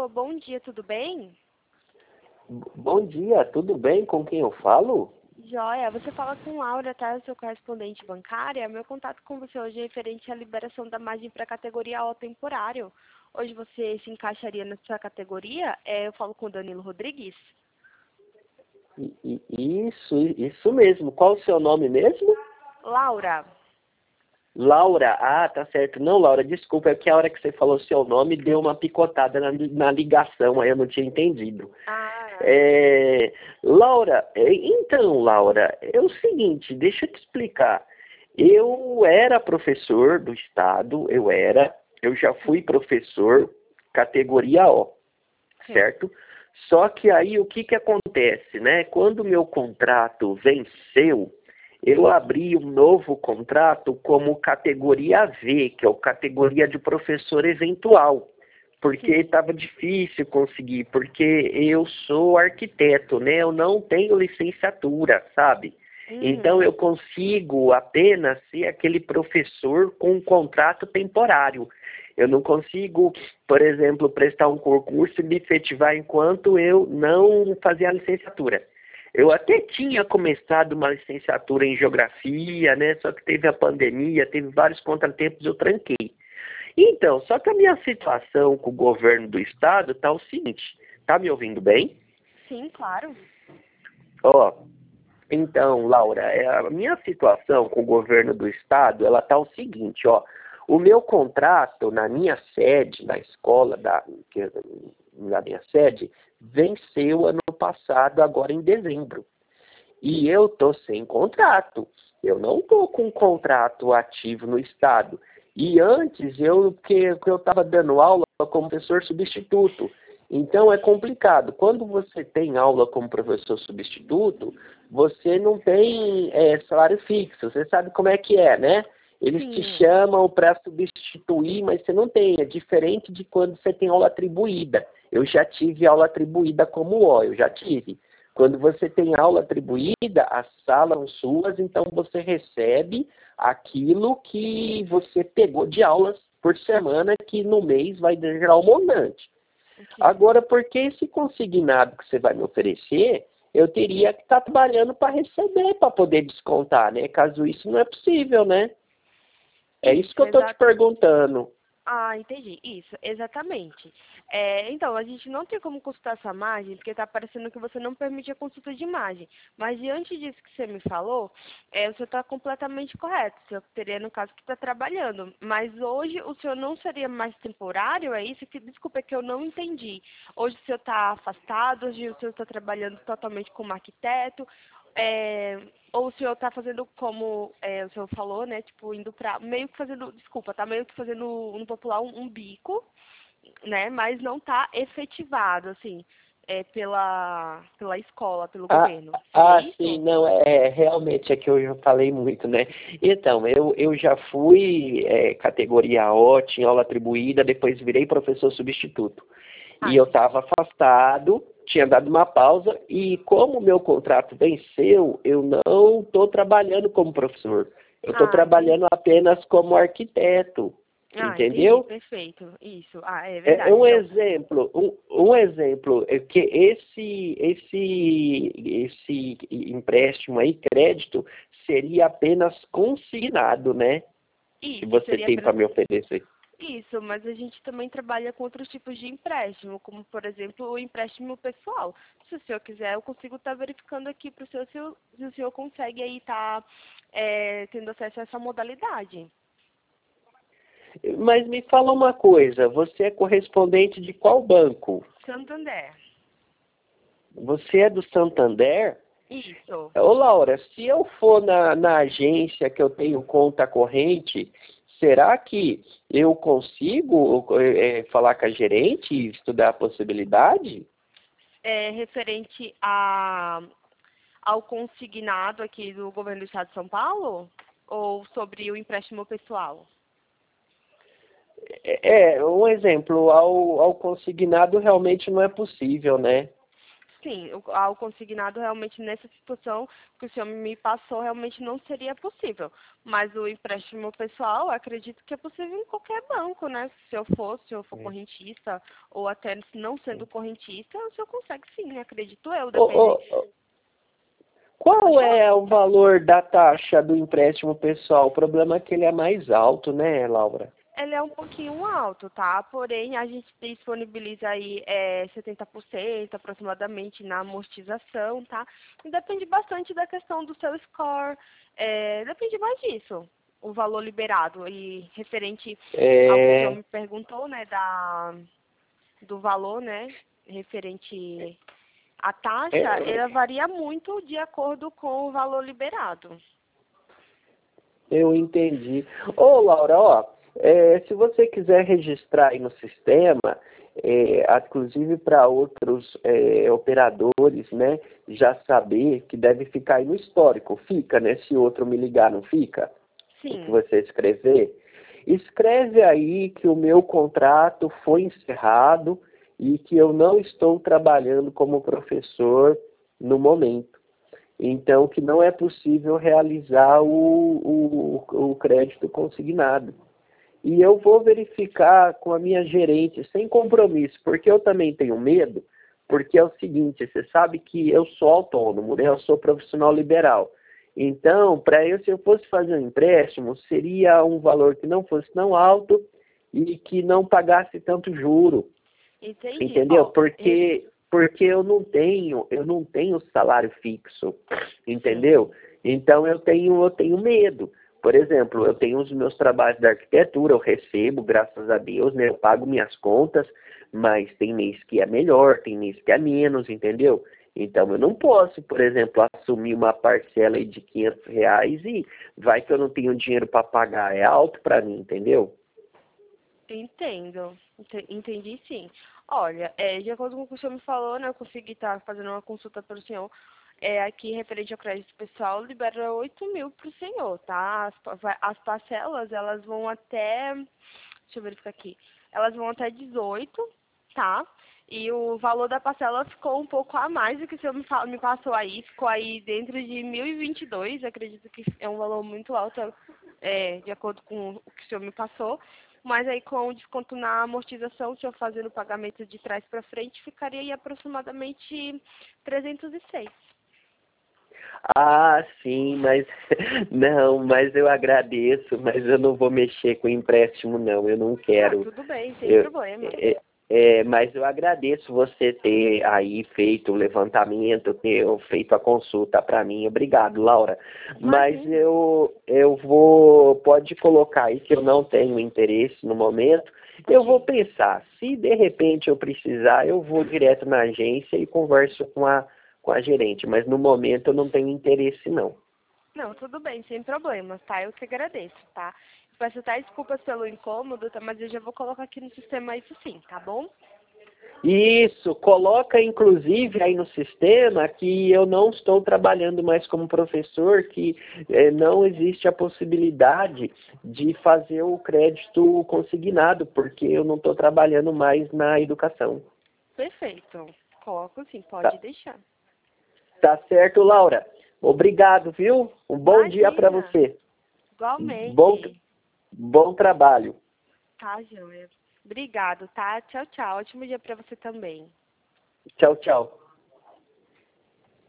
Alô, bom dia, tudo bem? Bom dia, tudo bem? Com quem eu falo? Joia, você fala com Laura, tá? Eu sou correspondente bancária. Meu contato com você hoje é referente à liberação da margem para a categoria O temporário. Hoje você se encaixaria na sua categoria? Eu falo com o Danilo Rodrigues. Isso mesmo. Qual o seu nome mesmo? Laura. Laura. Ah, tá certo. Não, Laura, desculpa, é que a hora que você falou seu nome deu uma picotada na ligação, aí eu não tinha entendido. Ah, Laura, então, Laura, é o seguinte, deixa eu te explicar. Eu era professor do estado, eu já fui professor categoria O, sim. certo? Só que aí o que acontece, né? Quando o meu contrato venceu, eu abri um novo contrato como categoria V, que é o categoria de professor eventual, porque Sim. estava difícil conseguir, porque eu sou arquiteto, né? Eu não tenho licenciatura, sabe? Então Uhum. eu consigo apenas ser aquele professor com um contrato temporário. Eu não consigo, por exemplo, prestar um concurso e me efetivar enquanto eu não fazer a licenciatura. Eu até tinha começado uma licenciatura em geografia, né? Só que teve a pandemia, teve vários contratempos, eu tranquei. Então, só que a minha situação com o governo do estado está o seguinte, tá me ouvindo bem? Sim, claro. Ó, então, Laura, a minha situação com o governo do estado, ela tá o seguinte, ó, o meu contrato na minha sede, na escola na minha sede, venceu ano passado, agora em dezembro. E eu tô sem contrato. Eu não tô com um contrato ativo no estado. E antes que eu estava dando aula como professor substituto. Então é complicado. Quando você tem aula como professor substituto, você não tem salário fixo. Você sabe como é que é, né? Eles te Sim. chamam para substituir, mas você não tem. É diferente de quando você tem aula atribuída. Eu já tive aula atribuída como O, eu já tive. Quando você tem aula atribuída, as salas são suas, então você recebe aquilo que você pegou de aulas por semana, que no mês vai gerar um montante. Ok. Agora, porque esse consignado que você vai me oferecer, eu teria que estar trabalhando para receber, para poder descontar, né? Caso isso não é possível, né? É isso que Isso, eu estou te exato. perguntando. Ah, entendi. Isso, exatamente. Então, a gente não tem como consultar essa margem, porque está parecendo que você não permite a consulta de imagem. Mas diante disso que você me falou, você está completamente correto. O senhor teria, no caso, que está trabalhando. Mas hoje o senhor não seria mais temporário, é isso? Desculpa, é que eu não entendi. Hoje o senhor está afastado, hoje o senhor está trabalhando totalmente como arquiteto. Ou o senhor está fazendo como o senhor falou, né? Tipo, indo para meio que fazendo, desculpa, tá meio que fazendo no popular um bico, né? Mas não está efetivado, assim, pela escola, pelo Ah, governo. Seria sim, isso? não, realmente é que eu já falei muito, né? Então, eu já fui categoria O, tinha aula atribuída, depois virei professor substituto. Ah, E eu entendi. estava afastado, tinha dado uma pausa, e como o meu contrato venceu, eu não estou trabalhando como professor. Eu estou Ah, trabalhando entendi. apenas como arquiteto, Ah, entendi. entendeu? Perfeito. Isso. Ah, é É verdade. um Então, exemplo, um exemplo é que esse empréstimo aí, crédito, seria apenas consignado, né? Que isso você seria tem para apenas me oferecer. isso, mas a gente também trabalha com outros tipos de empréstimo, como, por exemplo, o empréstimo pessoal. Se o senhor quiser, eu consigo estar verificando aqui para o senhor se o senhor consegue aí estar tendo acesso a essa modalidade. Mas me fala uma coisa, você é correspondente de qual banco? Santander. Você é do Santander? Isso. Ô Laura, se eu for na agência que eu tenho conta corrente, será que eu consigo falar com a gerente e estudar a possibilidade? Referente ao consignado aqui do governo do estado de São Paulo? Ou sobre o empréstimo pessoal? Um exemplo, ao consignado realmente não é possível, né? sim, o consignado realmente nessa situação que o senhor me passou realmente não seria possível. Mas o empréstimo pessoal, acredito que é possível em qualquer banco, né? Se eu for correntista, ou até não sendo correntista, o senhor consegue sim, acredito eu, depende. Qual é o valor da taxa do empréstimo pessoal? O problema é que ele é mais alto, né, Laura? Ele é um pouquinho alto, tá? Porém, a gente disponibiliza aí 70% aproximadamente na amortização, tá? E depende bastante da questão do seu score, depende mais disso, o valor liberado. E referente ao que o senhor me perguntou, né, do valor, né, referente à taxa, ela varia muito de acordo com o valor liberado. Eu entendi. Ô, Laura, se você quiser registrar aí no sistema, inclusive para outros operadores, né, já saber que deve ficar aí no histórico. Fica, né? Se outro me ligar, não fica? Sim. O que você escrever. Escreve aí que o meu contrato foi encerrado e que eu não estou trabalhando como professor no momento. Então, que não é possível realizar o crédito consignado. E eu vou verificar com a minha gerente, sem compromisso, porque eu também tenho medo, porque é o seguinte, você sabe que eu sou autônomo, né? Eu sou profissional liberal. Então, se eu fosse fazer um empréstimo, seria um valor que não fosse tão alto e que não pagasse tanto juro. Entendi. Entendeu? Porque eu não tenho salário fixo, entendeu? Então eu tenho medo. Por exemplo, eu tenho os meus trabalhos da arquitetura, eu recebo, graças a Deus, né? Eu pago minhas contas, mas tem mês que é melhor, tem mês que é menos, entendeu? Então eu não posso, por exemplo, assumir uma parcela aí de R$ 500 e vai que eu não tenho dinheiro para pagar, é alto para mim, entendeu? Entendo. Entendi sim. Olha, de acordo com o que o senhor me falou, né, eu consegui estar fazendo uma consulta para o senhor. Aqui, referente ao crédito pessoal, libera 8.000 para o senhor, tá? As parcelas, elas vão até... Deixa eu verificar aqui. Elas vão até 18, tá? E o valor da parcela ficou um pouco a mais do que o senhor me passou aí. Ficou aí dentro de 1.022. Acredito que é um valor muito alto, de acordo com o que o senhor me passou. Mas aí com o desconto na amortização, se eu fazendo o pagamento de trás para frente, ficaria aí aproximadamente 306. Ah, sim, mas não, mas eu agradeço, mas eu não vou mexer com empréstimo, não, eu não quero. Tudo bem, sem problema. Mas eu agradeço você ter aí feito o levantamento, ter feito a consulta para mim. Obrigado, Laura. Mas pode colocar aí que eu não tenho interesse no momento. Eu vou pensar, se de repente eu precisar, eu vou direto na agência e converso com a gerente, mas no momento eu não tenho interesse, não. Não, tudo bem, sem problemas, tá? Eu que agradeço, tá? Peço até desculpas pelo incômodo, tá? Mas eu já vou colocar aqui no sistema isso sim, tá bom? Isso, coloca inclusive aí no sistema que eu não estou trabalhando mais como professor, que não existe a possibilidade de fazer o crédito consignado, porque eu não estou trabalhando mais na educação. Perfeito. Coloco sim, pode deixar. Tá certo, Laura. Obrigado, viu? Um bom dia para você. Igualmente. Bom trabalho. Tá, joia. Obrigado, tá? Tchau, tchau. Ótimo dia para você também. Tchau, tchau.